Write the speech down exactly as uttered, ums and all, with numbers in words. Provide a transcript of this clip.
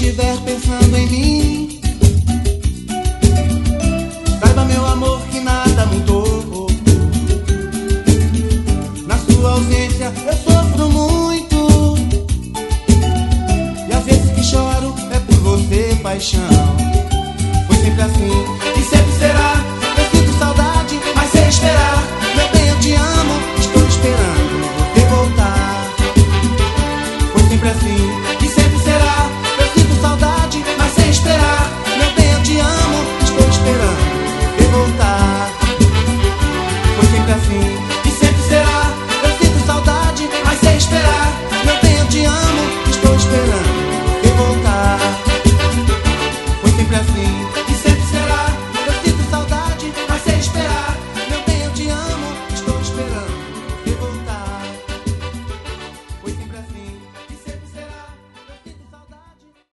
estiver pensando em mim, saiba, meu amor, que nada mudou. Na sua ausência eu sofro muito, e às vezes que choro é por você, paixão. Foi sempre assim e sempre será. Eu sinto saudade, mas sei esperar. Meu bem, eu te amo, estou esperando você voltar. Foi sempre assim e sempre será. Eu sinto saudade, mas sei esperar. Meu bem, eu te amo, estou esperando você voltar. Foi sempre assim e sempre será. Eu sinto saudade, mas sei esperar. Meu bem, eu te amo,